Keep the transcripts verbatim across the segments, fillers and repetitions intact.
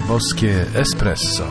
Boskie espresso.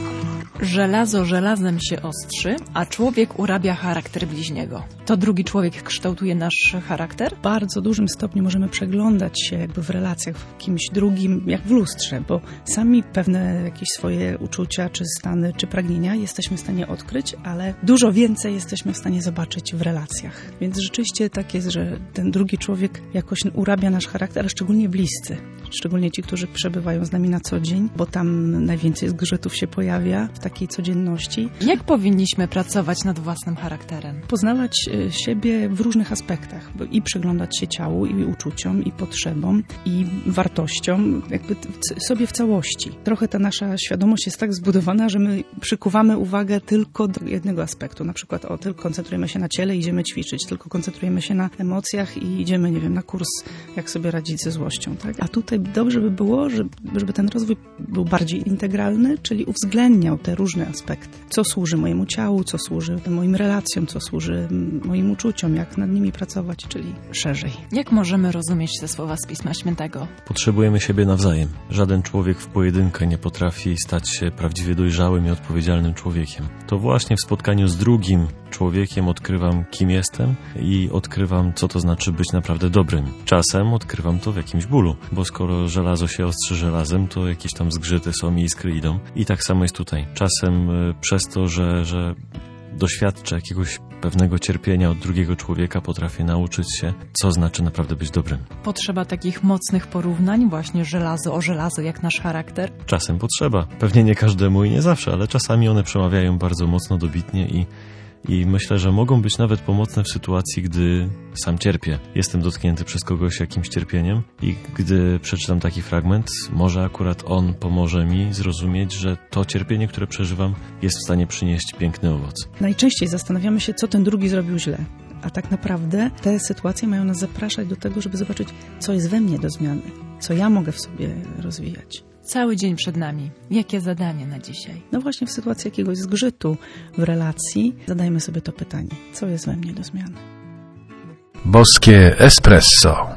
Żelazo żelazem się ostrzy, a człowiek urabia charakter bliźniego. To drugi człowiek kształtuje nasz charakter? W bardzo dużym stopniu możemy przeglądać się jakby w relacjach w kimś drugim, jak w lustrze, bo sami pewne jakieś swoje uczucia, czy stany, czy pragnienia jesteśmy w stanie odkryć, ale dużo więcej jesteśmy w stanie zobaczyć w relacjach. Więc rzeczywiście tak jest, że ten drugi człowiek jakoś urabia nasz charakter, ale szczególnie bliscy. Szczególnie ci, którzy przebywają z nami na co dzień, bo tam najwięcej zgrzytów się pojawia w takiej codzienności. Jak powinniśmy pracować nad własnym charakterem? Poznawać siebie w różnych aspektach i przyglądać się ciału, i uczuciom, i potrzebom, i wartościom, jakby sobie w całości. Trochę ta nasza świadomość jest tak zbudowana, że my przykuwamy uwagę tylko do jednego aspektu. Na przykład o, tylko koncentrujemy się na ciele, idziemy ćwiczyć, tylko koncentrujemy się na emocjach i idziemy, nie wiem, na kurs, jak sobie radzić ze złością. Tak? A tutaj dobrze by było, żeby, żeby ten rozwój był bardziej integralny, czyli uwzględniał te różne aspekty. Co służy mojemu ciału, co służy moim relacjom, co służy moim uczuciom, jak nad nimi pracować, czyli szerzej. Jak możemy rozumieć te słowa z Pisma Świętego? Potrzebujemy siebie nawzajem. Żaden człowiek w pojedynkę nie potrafi stać się prawdziwie dojrzałym i odpowiedzialnym człowiekiem. To właśnie w spotkaniu z drugim człowiekiem odkrywam, kim jestem i odkrywam, co to znaczy być naprawdę dobrym. Czasem odkrywam to w jakimś bólu, bo skoro żelazo się ostrzy żelazem, to jakieś tam zgrzyty są i iskry idą. I tak samo jest tutaj. Czasem y, przez to, że, że doświadczę jakiegoś pewnego cierpienia od drugiego człowieka, potrafię nauczyć się, co znaczy naprawdę być dobrym. Potrzeba takich mocnych porównań, właśnie żelazo o żelazo, jak nasz charakter? Czasem potrzeba. Pewnie nie każdemu i nie zawsze, ale czasami one przemawiają bardzo mocno, dobitnie i I myślę, że mogą być nawet pomocne w sytuacji, gdy sam cierpię. Jestem dotknięty przez kogoś jakimś cierpieniem i gdy przeczytam taki fragment, może akurat on pomoże mi zrozumieć, że to cierpienie, które przeżywam, jest w stanie przynieść piękny owoc. Najczęściej zastanawiamy się, co ten drugi zrobił źle. A tak naprawdę te sytuacje mają nas zapraszać do tego, żeby zobaczyć, co jest we mnie do zmiany, co ja mogę w sobie rozwijać. Cały dzień przed nami. Jakie zadanie na dzisiaj? No właśnie w sytuacji jakiegoś zgrzytu w relacji zadajmy sobie to pytanie. Co jest we mnie do zmiany? Boskie espresso.